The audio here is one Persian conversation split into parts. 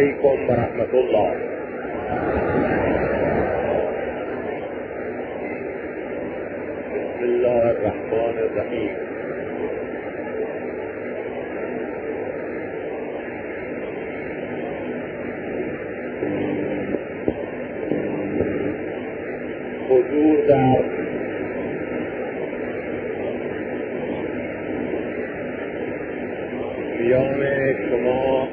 علیکم و رحمت الله. بسم الله الرحمن الرحیم. حضور در میان شما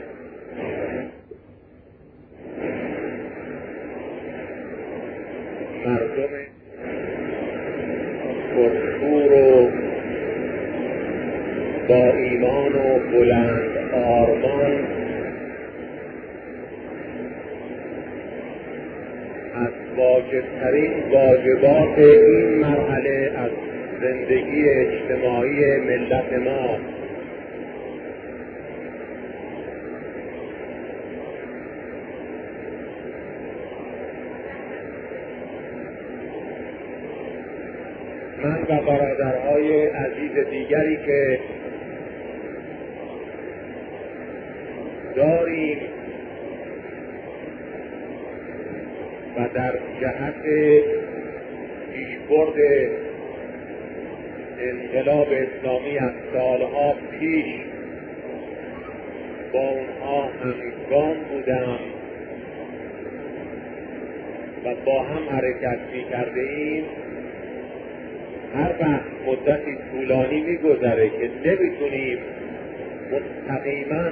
مردم پرشور و با ایمان و بلند آرمان از واجبترین واجبات این مرحله از زندگی اجتماعی ملت ما من و برادرهای عزیز دیگری که داریم و در جهت پیشبرد انقلاب اسلامی از سالها پیش با اونها همگام بودم و با هم حرکت می‌کرده ایم. هر وقت مدتی طولانی می‌گذره که نمی‌تونیم مستقیما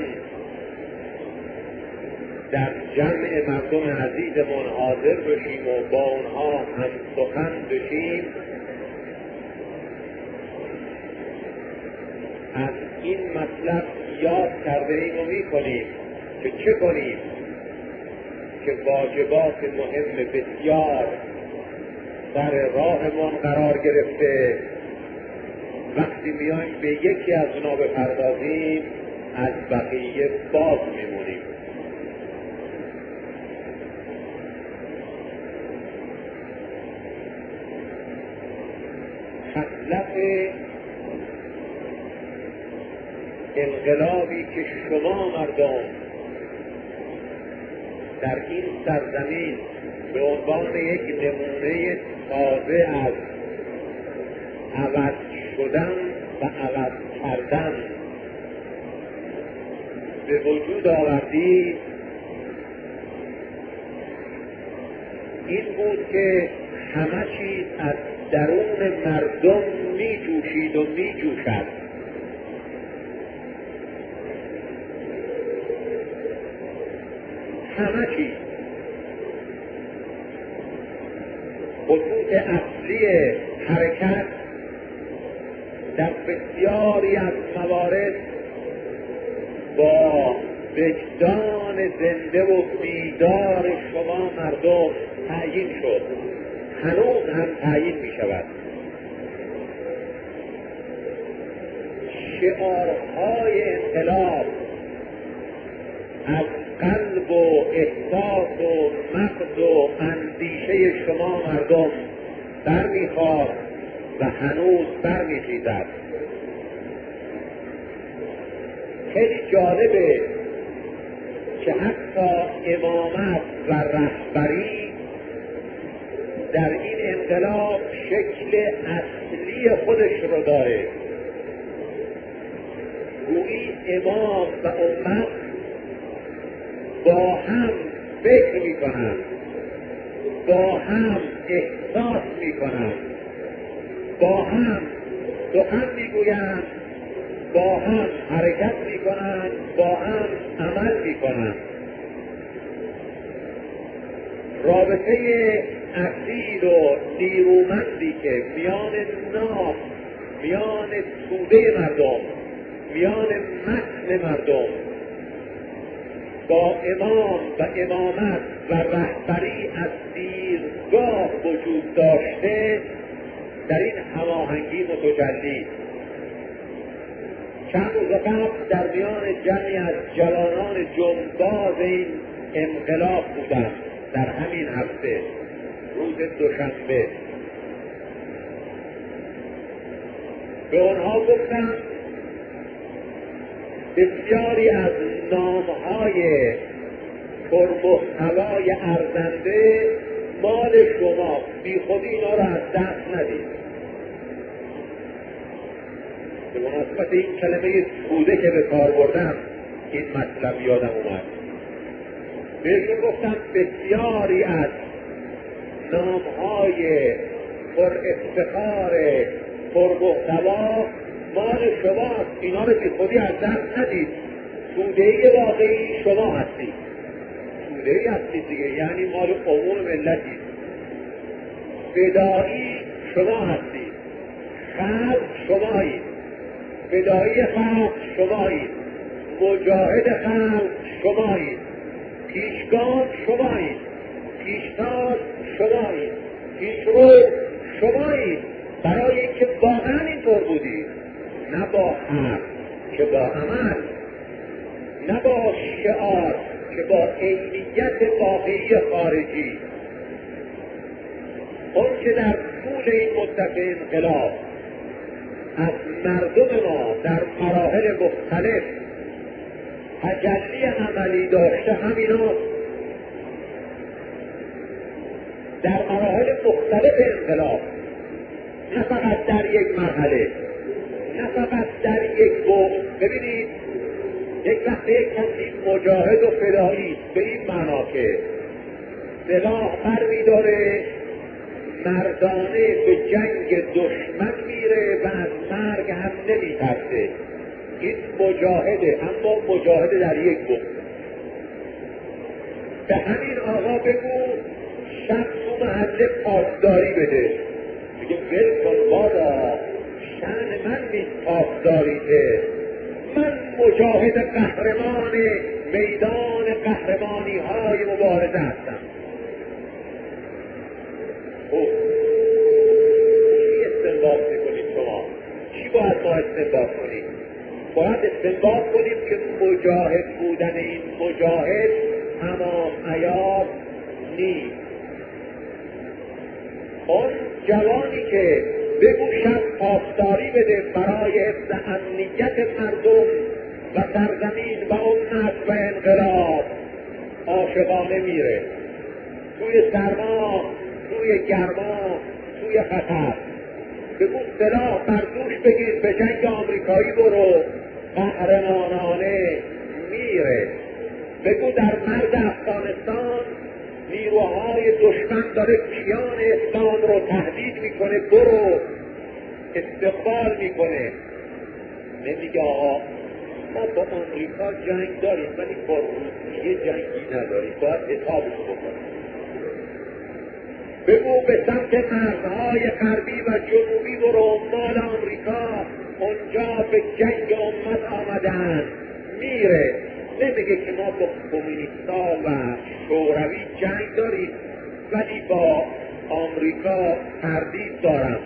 در جمع مردم عزیزمون حاضر بشیم و با اونها هم سخن بشیم، از این مطلب یاد کرده ایم و می‌کنیم که چه کنیم که واجبات مهم بسیار در راهمون قرار گرفته. وقتی میایم به یکی از اونا بپردازیم از بقیه باز میمونیم. خصلت انقلابی که شما مردم در این سرزمین به عنوان یک نمونه تازه از عوض شدن و عوض کردن به وجود آوردید، این بود که همه چیز از درون مردم می جوشید و می جوشد. همه چیز، خطوط اصلی حرکت در بسیاری از موارد با وجدان زنده و بیدار شما مردم تعیین شد، هنوز هم تعیین می شود. شعارهای انقلاب از قلب و احساس و مغز و اندیشه شما مردم برمیخواست و هنوز برمیخیزد. خیلی جالبه که حتی امامت و رهبری در این انقلاب شکل اصلی خودش رو داره. گویی امام و امت با هم فکر میکنند، با هم احساس میکنند، با هم سخن میگویند، با هم حرکت میکنند، با هم عمل میکنند. رابطه اصیل و نیرومندی که میان ناف، میان توده مردم، میان متن مردم با امام و امامت و رهبری از دیرگاه وجود داشته، در این هماهنگی متجلی. چند روز قبل در میان جمعی از جوانان جنباز این انقلاب بودم، در همین هفته روز دوشنبه. به آنها گفتم بسیاری از نامهای پرمحتوای ارزنده مال شما، بی خود اینا رو از دست ندید. به مناسبت این کلمه توده که به کار بردم این مطلب یادم اومد. بهشون گفتم بسیاری از نامهای پر افتخار پرمحتوا مال شماست، اینا رو بی خودی از دست ندید. توده‌ای واقعی شما هستید، توده‌ای هستید دیگه، یعنی مال عموم ملتی. فدایی شما هستید، خلق شمایید، فدایی خلق شمایید، مجاهد خلق شمایید، پیشگام شمایید، پیشتاز شمایید، پیشرو شمایید. برای اینکه واقعا اینطور بودید، نه با حرف که با عمل، نه با شعار که با عینیت واقعی خارجی. اون که در طول این مدت انقلاب از مردم ما در مراحل مختلف تجلی عملی داشته همیناست. در مراحل مختلف انقلاب، نه فقط در یک مرحله، نه فقط در یک بعد. ببینید یک وقت یک کسی مجاهد و فدایی به این معنا که سلاح برمی‌داره، مردانه به جنگ دشمن میره و از مرگ هم نمی‌ترسه، این مجاهده، اما مجاهده در یک بعد. به همین آقا بگو شب تو محله پاسداری بده، میگه ول کن بابا، شأن من نیست پاسداریته، من مجاهد قهرمان میدان قهرمانی های مبارزه هستم. خب چی استنباط میکنید شما؟ چی باید ما استنباط کنیم؟ باید استنباط کنیم که مجاهد بودن این مجاهد تمام عیار نیست. اون جوانی که بگو شب پاسداری بده برای حفظ امنیت مردم و سرزمین و امت و انقلاب، عاشقانه میره توی سرما، توی گرما، توی خطر. بگو سلاح بر دوش بگیر به جنگ آمریکایی برو، قهرمانانه میره. بگو در مرز افغانستان نیروهای دشمن داره کیان اسلام رو تهدید میکنه، برو، استقبال میکنه. نمیگه آقا ما با آمریکا جنگ داریم ولی با روسیه جنگی نداریم، باید حسابش بکنیم. بگو به سمت مرزهای غربی و جنوبی برو، مال آمریکا اونجا به جنگ امت آمدن، میره. نمیگه که ما با کمونیستا و شوروی جنگ داریم ولی با آمریکا تردید دارم.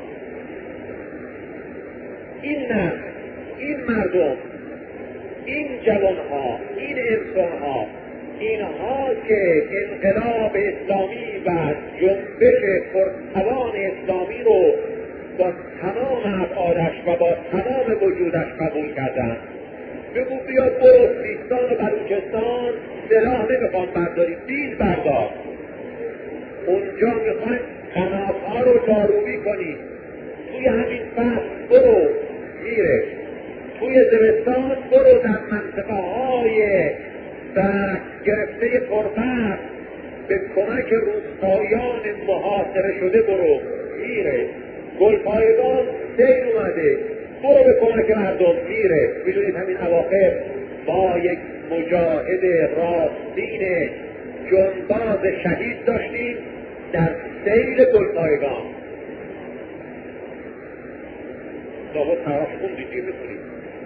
این نه، این مردم، این جوانها، این انسانها، اینها که انقلاب اسلامی و جنبش پرتوان اسلامی رو با تمام ابعادش و با تمام وجودش قبول کردن. بگو بیا برو سیستان و بلوچستان، سلاح نمیخوان برداری، بیل بردار، اونجا میخوان قنات‌ها رو دارویی کنی، توی همین فصل برو، میره. توی زمستان برو در منطقه های گرفته پربرف به کمک روستاییان محاصره شده برو، میره. گلپایگان سیل اومده، برو به کمک مردم، میره. میدونید همین اواخر ما یک مجاهد راستین جنباز شهید داشتیم در سیل گلپایگان. لابد تراش خوندید چی میکنید.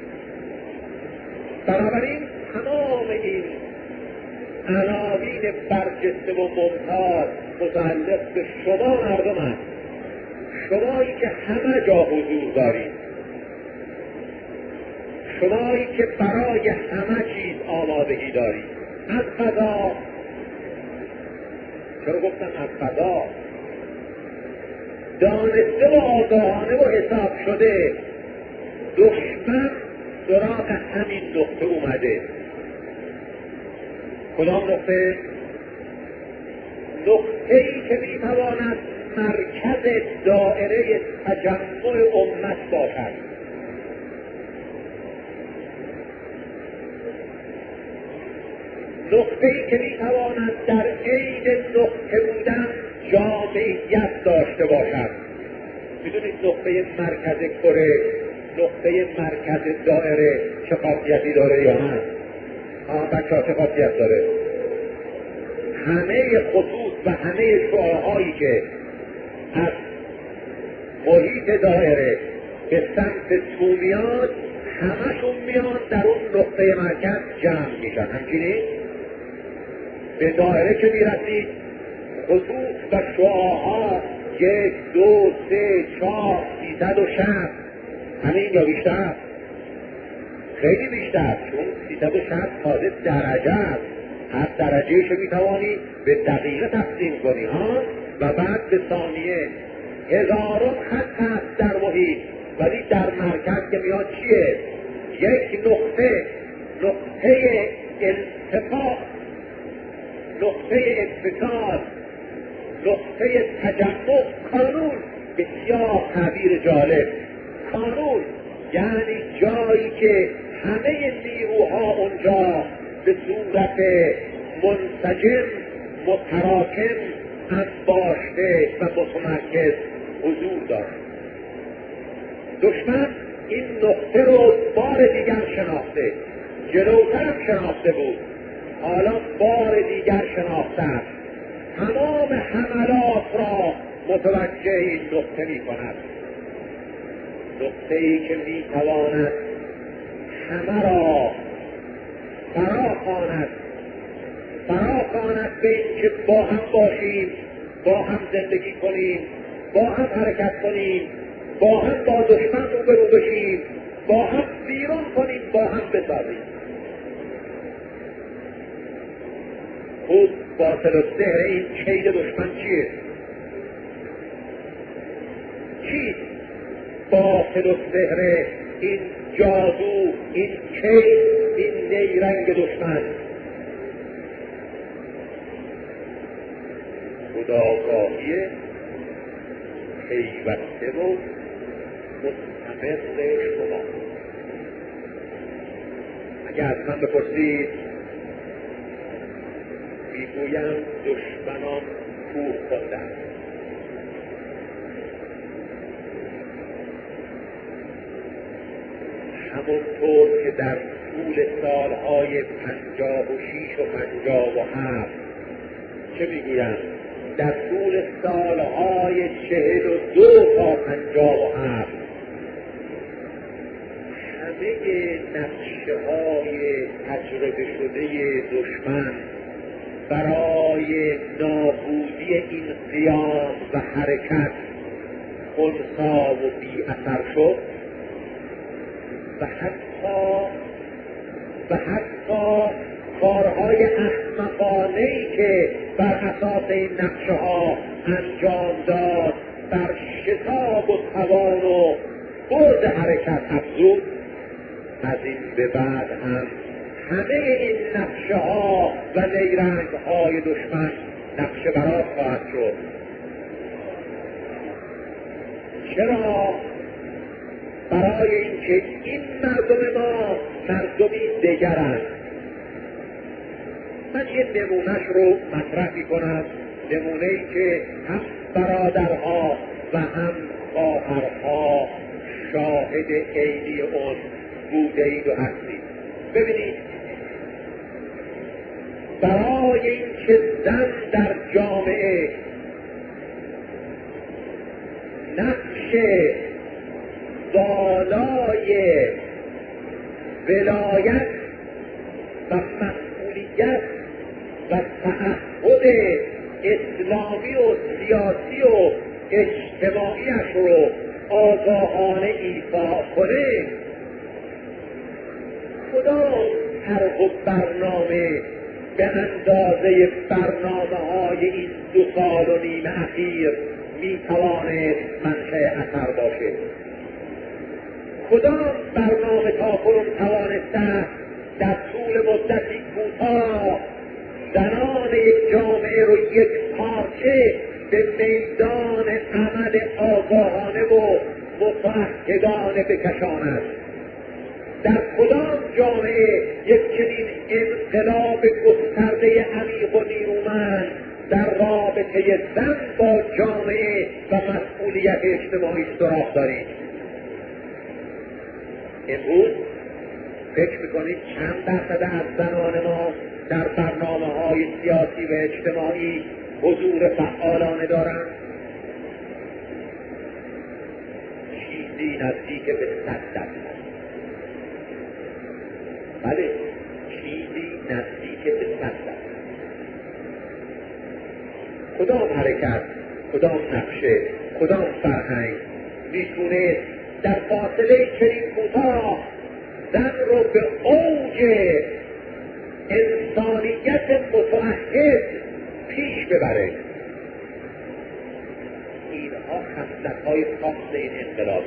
بنابراین تمام این عناوین برجسته و ممتاز متعلق به شما مردم هست، شمایی که همه جا حضور دارید، شمایی که برای همه چیز آمادگی دارید. از قضا، چرا گفتم از قضا؟ دانسته و آگاهانه و حساب شده دشمن سراغ همین نقطه اومده. کدام نقطه؟ نقطه‌ای که میتواند مرکز دایره تجمع امت باشد. نقطه‌ای که میتواند در عین نقطه بودن جامعیت داشته باشد. میدونید نقطه مرکز کره، نقطه مرکز دایره چه خاصیتی داره یا نه؟ بچه‌ها چه خاصیت داره؟ همه خطوط و همه شعاعهایی که از محیط دایره به سمت تو میاد، همشون میان در اون نقطه مرکز جمع میشن. همچنین به دایره که میرسید خطوط و شعاعها 1 2 3 4 360 همین یا بیشتر؟ خیلی بیشتر، چون 360 تازه درجه است. هر درجهش رو میتوانی به دقیقه تقسیم کنی و بعد به ثانیه. هزاران خط هست در محیط، ولی در مرکز که میاد چیه؟ یک نقطه التفاق، نقطه اتصال، نقطه تجمع. کانون، بسیار تعبیر جالب. کانون یعنی جایی که همه نیروها اونجا به صورت منسجم، متراکم، انباشته و متمرکز حضور دارد. دشمن این نقطه رو بار دیگر شناخته، جلوترم شناخته بود، حالا بار دیگر شناخته است. تمام حملات را متوجه این نقطه می کند. نقطه‌ای که می تواند همه را فراخواند به این که با هم باشیم، با هم زندگی کنیم، با هم حرکت کنیم، با هم با دشمن روبرو بشیم، با هم بیرون کنیم، با هم بسازیم. خوب باطل السحر این کید دشمن چیه؟ چیست باطل السحر این جادو، این کید، این نیرنگ دشمن؟ خودآگاهی پیوسته و مستمر شما. اگر از من بپرسید میگویم دشمنان کوه خوردند. همونطور که در طول سالهای 56 و 57 چه میگویم؟ در طول سالهای 42 تا 57 همه نقشه‌های تجربه شده دشمن برای نابودی این قیام و حرکت خنثی و بی اثر شد و حتی کارهای احمقانه‌ای که بر اساس این نقشه‌ها انجام داد بر شتاب و توان و برد حرکت افزود. از این به بعد هم همه این نقشه‌ها و نیرنگ‌های دشمن نقشه براز خواهد شد. چرا؟ برای اینکه این مردم ما مردمی دگرند. من یه نمونهش رو مطرح می‌کنم، نمونه‌ای که هم برادرها و هم خواهرها شاهد عینی اون بوده اید و هستید. ببینید، برای اینکه زن در جامعه نقش بالای ولایت و مسئولیت و تعهد اسلامی و سیاسی و اجتماعیش رو آگاهانه ایفا کنه، کدام طرح و برنامه به اندازه برنامه‌های این 2 سال و نیم اخیر میتوانه منشأ اثر باشه؟ کدام برنامه تاکنون توانسته در طول مدتی کوتاه همیشه به میدان عمل آگاهانه و متعهدانه بکشاند. در کدام جامعه یک چنین انقلاب گسترده عمیق و نیرومند در رابطه زن با جامعه و مسئولیت اجتماعی سراغ دارید؟ امروز فکر میکنید چند درصد از زنان ما در برنامه‌های سیاسی و اجتماعی حضور فعالانه دارند؟ چیزی نزدیک به 100%. بله، چیزی نزدیک به 100%. کدام حرکت، کدام نقشه، کدام فرهنگ میتونه در فاصله چنین کوتاه زن رو به اوج انسانیت متعهد پیش ببره؟ اینها خصلت‌های خاص این انقلاب.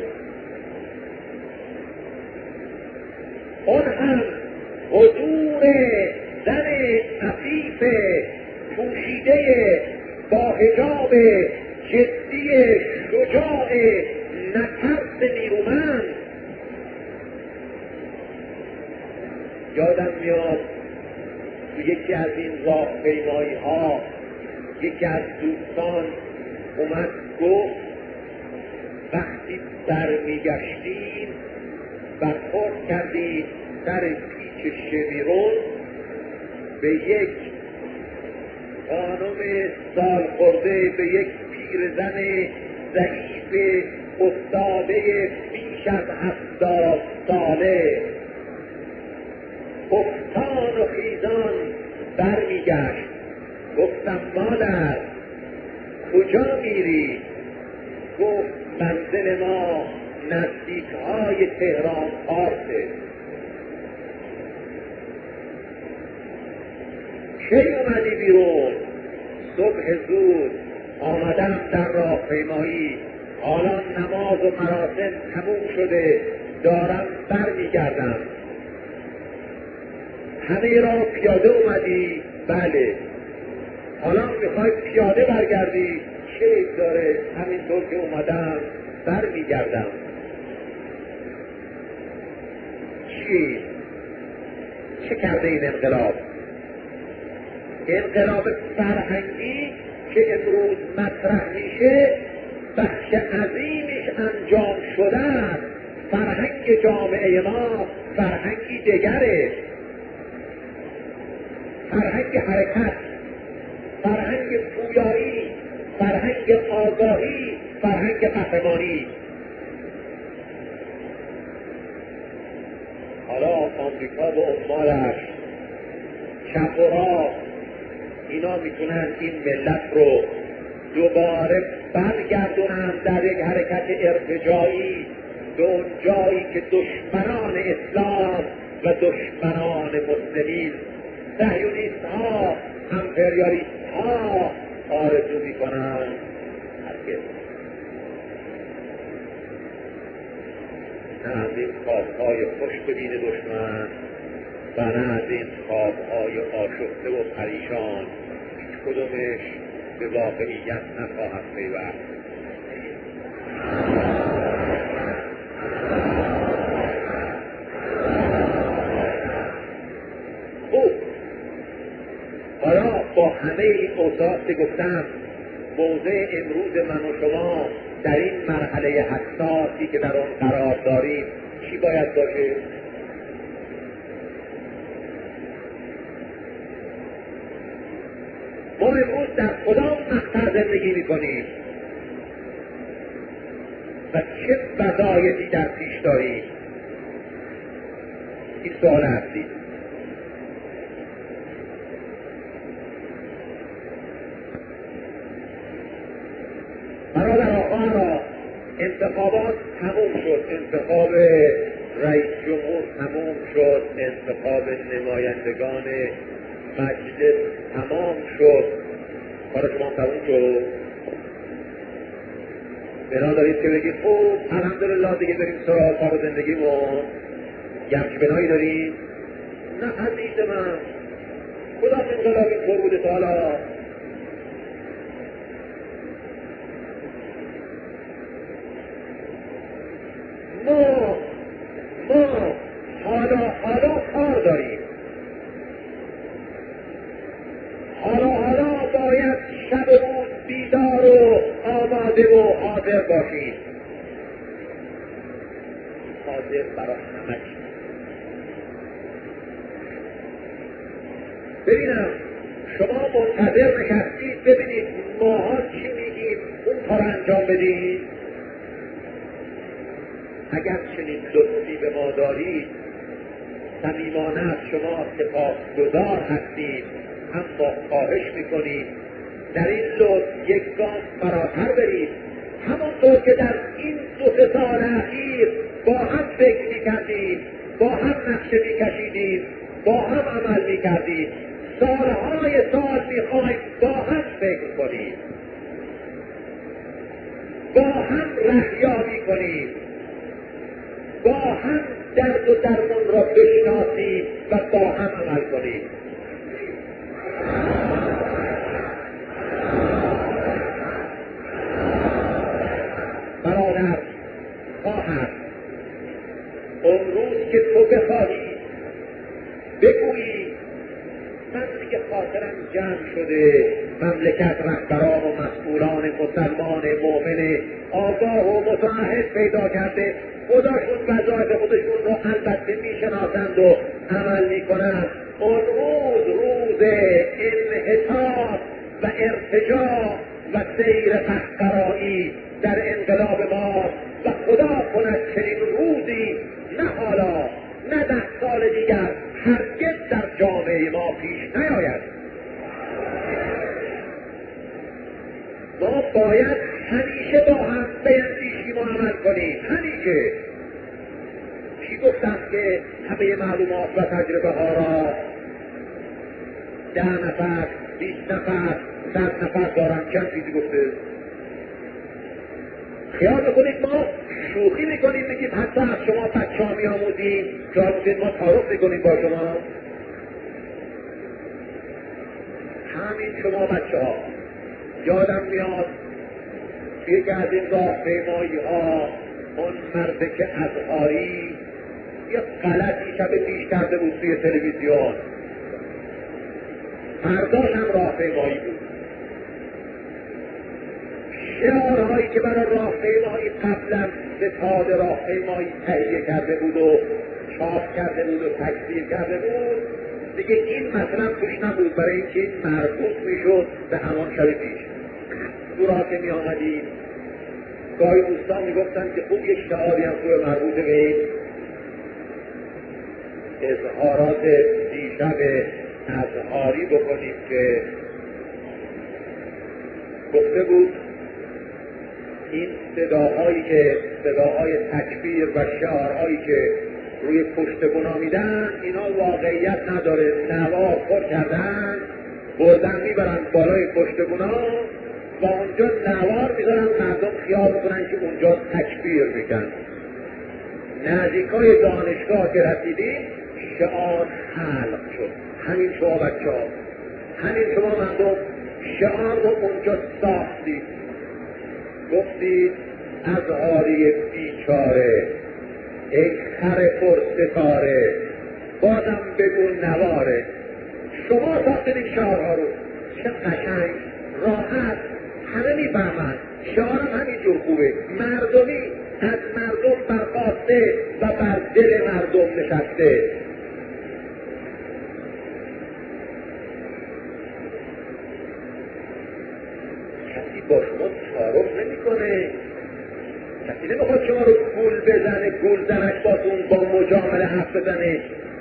اون هم حضور زن عفیف پوشیده با حجاب جدی شجاع نترس نیرومند. یادم میاد تو یکی از این راهپیمایی ها یکی از دوستان اومد گفت وقتی برمیگشتیم برخورد کردیم در پیچ شمیرون به یک خانم سال خورده، به یک پیرزن ضعیف افتاده بیش از 70 ساله افتان و خیزان برمیگشت. گفتم مادر کجا میری؟ گفت منزل ما نزدیک‌های تهران پارسه. کی اومدی بیرون؟ صبح زود آمدم در راهپیمایی، حالا نماز و مراسم تموم شده، دارم برمیگردم. همه را پیاده اومدی؟ بله. حالا میخوای پیاده برگردی؟ چه داره؟ همینطور که اومدم برمیگردم. چه کرده این انقلاب؟ انقلاب فرهنگی که امروز مطرح میشه بخش عظیمش انجام شده است. فرهنگ جامعه ما فرهنگی دیگره، فرهنگ حرکت، فرهنگ پویایی، فرهنگ آگاهی، فرهنگ قهرمانی. حالا آمریکا و عمالش چپ و راست اینا میتونن این ملت رو دوباره برگردونن در یک حرکت ارتجاعی به اون جایی که دشمنان اسلام و دشمنان مسلمین، صهیونیست ها، امپریالیست ها آرزو میکنن. هرگز نه از این خوابهای خوش ببین دشمن و نه از این خوابهای آشفته و پریشان، هیچ کدومش به واقعیت نخواهد پیوست. خوب، حالا با همه این اوصاف که گفتم، موضع امروز من و شما در این مرحله حساسی که در آن قرار داریم چی باید باشه؟ ما امروز در کدام مقطع زندگی میکنیم و چه وظایفی در پیش داریم؟ این سوال اصلی. برادرها، انتخابات تموم شد، انتخاب رئیس جمهور تموم شد، انتخاب نمایندگان مجلس تمام شد. کار شما تموم شد. بنا دارید که بگید خوب الحمدلله دیگه بریم سراغ کار زندگیمون. یه همچی بنایی داریم؟ نه عزیز من، کدام انقلاب اینطور بوده تا حالا؟ ببینم شما منتظر نشستید ببینید ماها چی میگیم اون کار انجام بدید. اگر چنین لطفی به ما دارید صمیمانه از شما سپاسگزار هستیم، اما خواهش میکنیم در این لطف یک گام فراتر برید. همونطور که در این 2 سال اخیر با هم فکر میکردید، با هم نقشه میکشیدید، با هم عمل میکردید، سالهای سال میخوایم با هم فکر کنید، با هم رهیابی کنید، با هم درد و درمون را بشناسید و با هم عمل کنید. برادر، خواهر، امروز که تو بخواهی بگویی من دیگه خاطرم جمع شده، مملکت رهبران و مسئولان مسلمان مؤمن آگاه و متعهد پیدا کرده، خداشون وظایف خودشون رو البته میشناسند و عمل میکنند. اون روز انحطاط و ارتجاع و سیر قهقرایی در انقلاب ما و خدا کند چنین روزی نه حالا نه 10 سال دیگر هرگز در جامعه ما پیش نیاید. ما باید همیشه با هم بیندیشیم و عمل کنیم. همیشه چی گفتم که همه معلومات و تجربه ها را 10 نفر 20 نفر 100 نفر دارن. چند چیزی گفته؟ خیال میکنید ما شوخی میکنیم میگیم حتی از شما بچه ها میاموزیم، خیال میکنید ما تعارف میکنیم با شما. همین شما بچه ها یادم میاد یکی از این راهپیمایی ها اون مرد که ازهاری یه غلطی شب پیش کرده بود توی تلویزیون، فرداش هم راهپیمایی بود. شعارهایی که برای راهپیمایی قبلا به تاد راهپیمایی تهیه کرده بود و چاپ کرده بود و تکثیر کرده بود، دیگه این مثلا توش نبود، برای اینکه این مربوط میشد به همان شب پیش. تو راه که می آمدیم گاهی دوستان میگفتن که خوب یک شعاری هم خوب مربوط به این اظهارات دیشب ازهاری بکنیم که گفته بود این صداهایی که صداهای تکبیر و شعارهایی که روی پشت بنا میدن اینا واقعیت نداره، نوار پر کردن بردن میبرن بالای پشت بنا و اونجا نوار میذارن، مردم خیال میکنن که اونجا تکبیر میکن. نزدیکای دانشگاه که رسیدیم شعار خلق شد. همین شما بچه ها، همین شما مردم شعار رو اونجا ساختید، گفتید ازهاری بیچاره ای خر پرستاره بازم بگو نواره. شما ساختید این شعارها رو، چه قشنگ راحت همه میفهمند. شعارم همینجور خوبه، مردمی از مردم برخاسته و بر دل مردم نشسته. کسی با شما تعارف نمیکنه، کسی نمیخواد شما رو گول بزنه، گول زنش باتون با مجامله حرف بزنه.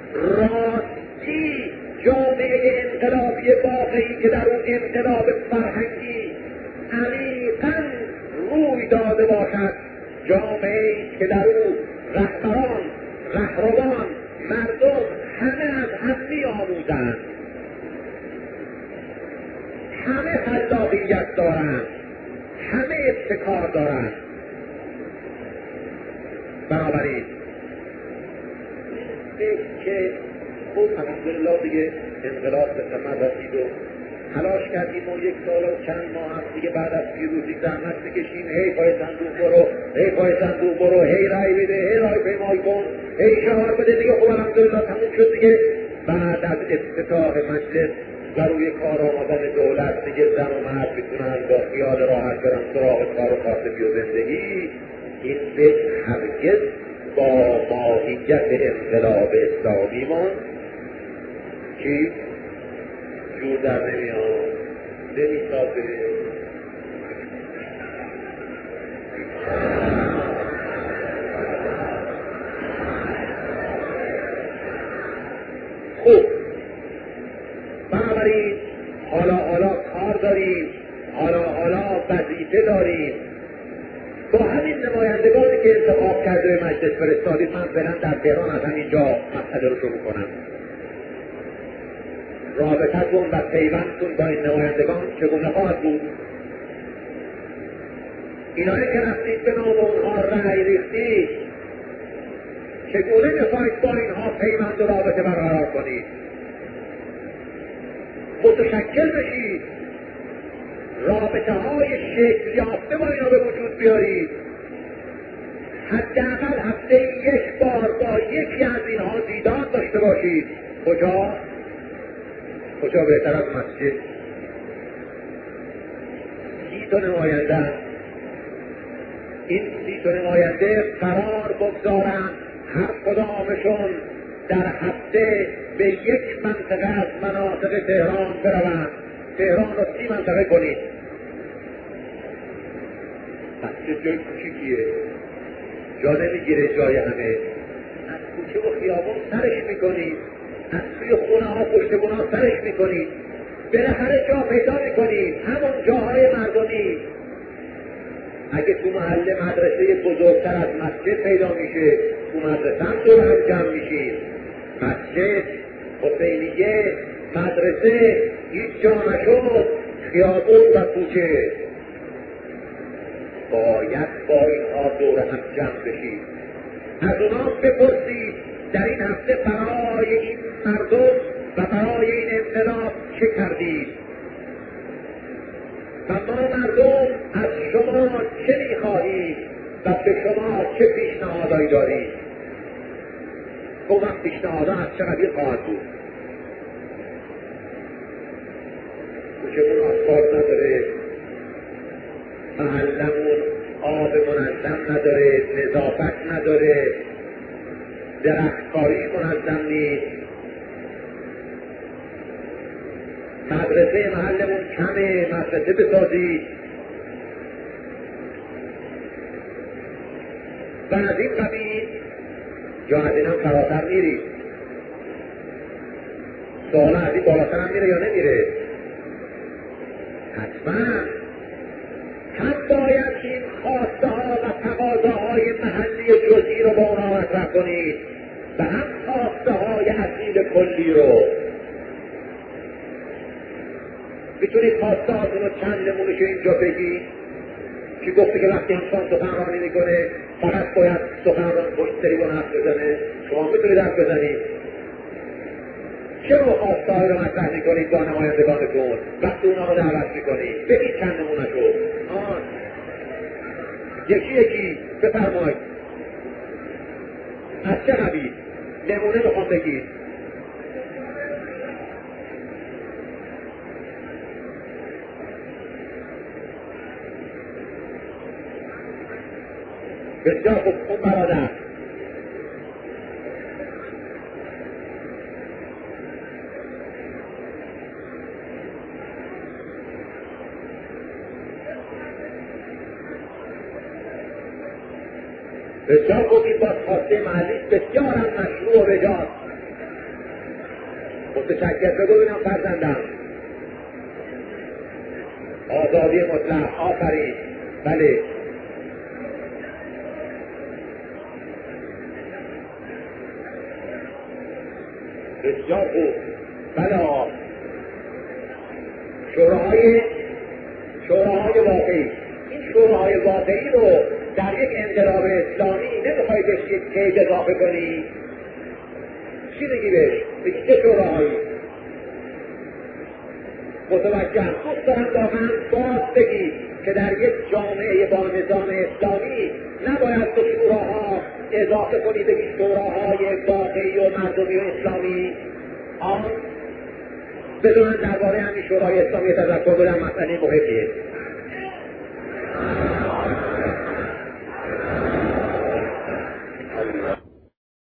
راستی جامعه انقلابی واقعی که در اون انقلاب فرهنگی عمیقاً روی داده باشد، جامعه که در اون رهبران، رهروان، مردم همه از هم می‌آموزند، همه خلاقیت دارند، همه ابتکار دارند. بنابراین که خوب الحمدلله دیگه انقلاب به ثمر رسید و تلاش کردیم و 1 سال و چند ماه هم دیگه بعد از پیروزی زحمت بکشیم، هی پای صندوق برو، هی پای صندوق برو، هی رای بده، هی رای پیمایی کن، هی شعار بده. دیگه خوب الحمدلله تموم شد دیگه. بعد از افتتاح مجلس و روی کار آمدن دولت دیگه زن و مرد میتونن با خیال راحت برن سراغ کار و کاسبی و زندگی. این فکر هرگز با ماهیت انقلاب اسلامی ماند. چی؟ جور در نمیاد، نمیسازه. خوب، بنابراین حالا کار داریم، حالا وظیفه داریم. با همین نمایندگانی که انتخاب کرده به مجلس فرستادید، من فعلا در تهران از همینجا مسئله رو شروع کنم. رابطتون و پیوندتون با این نمایندگان چگونه خواهد بود؟ اینایی که رفتید به نام اونها رأی ریختید، چگونه میخواهید با اینها پیوند و رابطه برقرار کنید؟ متشکل بشید، رابطه های شکل یافته با اینا به وجود بیارید. حداقل هفته یک بار با یکی از اینها دیدار داشته باشید. کجا بهتر از مسجد؟ 30 تا نماینده، این 30 تا نماینده قرار بگذارند هر کدامشون در هفته به یک منطقه از مناطق تهران بروند. تهران رو 30 منطقه کنید. مسجد جای کوچیکیه، جا نمیگیره جای همه. از کوچه و خیابون سرش میکنید، از توی خونه ها پشت خونه ها سرش میکنید، بالاخره جا پیدا میکنید، همون جاهای مردمی. اگه تو محله مدرسه بزرگتر از مسجد پیدا میشه، تو مدرسه هم دور هم جمع میشید. مسجد، حسینیه، مدرسه هیچ جا نشد، خیابون و کوچه. باید با اینها دور هم جمع بشید. از اونا بپرسید در این هفته برای این مردم و برای این انقلاب چه کردید؟ و ما مردم از شما چه میخواهید و به شما چه پیشنهادایی دارید؟ اون وقت پیشنهادها از چه قبیل خواهد بود؟ کوچه‌مون آسفالت نداره، محلمون آب منظم نداره، نظافت نداره، درختکاریش منظم نیست، مدرسه محلمون کمه، مدرسه بسازید. و از این قبیل یا از این هم فراتر میرید؟ سوال از این بالاتر هم میره یا نمیره؟ حتما هم باید این خواسته ها و تقاضاهای محلی جزئی رو با اونها مطرح کنید و هم خواسته های اصیل کلی رو. میتونید خواسته هاتون رو چند نمونهش اینجا بگید؟ کی گفته که وقتی انسان سخنرانی میکنه فقط باید سخنران پشت تریبون حرف بزنه؟ شما میتونید حرف بزنید. چه رو خواسته های رو مطرح میکنید با نمایندگانتون وقتی اونا رو دعوت میکنید؟ بگید چند نمونه شو. یکی بفرمایید. از چه قبیل؟ نمونه بخوام بگید. بسیار خوب. اون برادر بسیار خوب. این بازخواسته محلی بسیار هم مشروع و بجاست. متشکر. بگو ببینم فرزندم. آزادی مطلق. آفرین. بله. بسیار خوب. بله. شوراهای واقعی. این شوراهای واقعی رو در یک انقلاب اسلامی نمیخواید بهش یک قید اضافه کنی؟ چی بگی بهش؟ بگی چه شوراهایی؟ متوجه. دوست دارم واقعا باز بگی که در یک جامعه با نظام اسلامی نباید به شوراها اضافه کنی بگی شوراهای واقعی و مردمی و اسلامی. بدونن درباره همین شورای اسلامی تذکر بدن مسئله مهمیه.